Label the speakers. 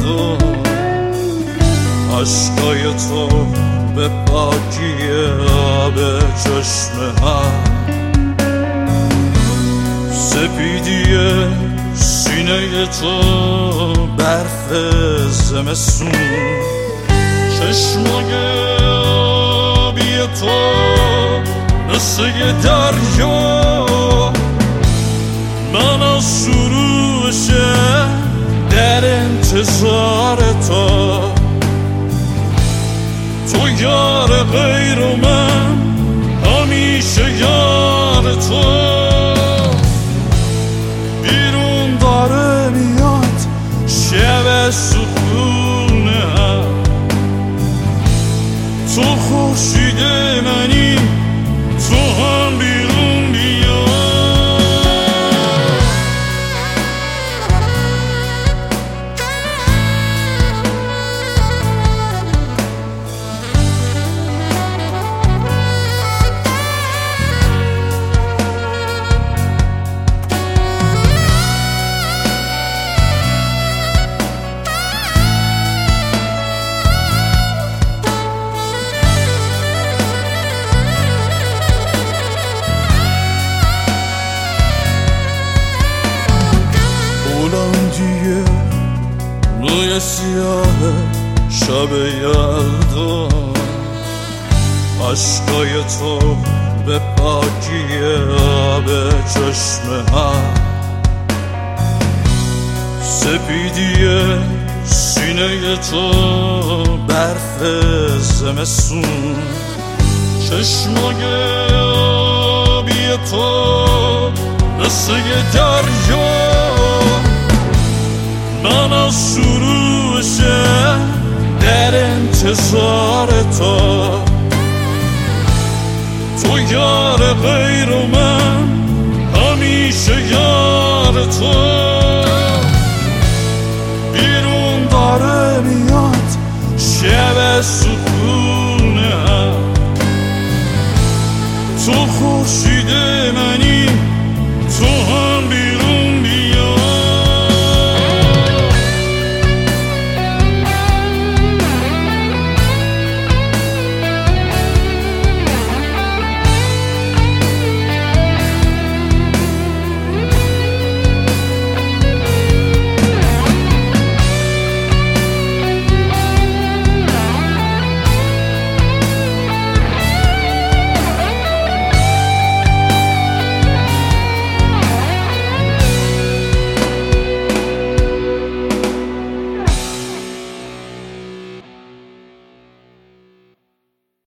Speaker 1: گردون عشقای تو به پاکی آب چشم هم سپیدی سینه تو برف زمستون چشمای آبی تو مثل یه دریا من از شروع شهر در انتظار تو یار غیر و من همیشه یار تو بیرون داره میاد شب سخونه تو خورشید منی تو هم بیرون بیا بلندی موی سیاه شب یلدان عشقای تو به پاکی آب چشم هم سپیدی سینه تو برف زمستون چشمای آبی تو مثل یه دریا من از شروع شهر در انتظار تو یار غیر و من همیشه یار تو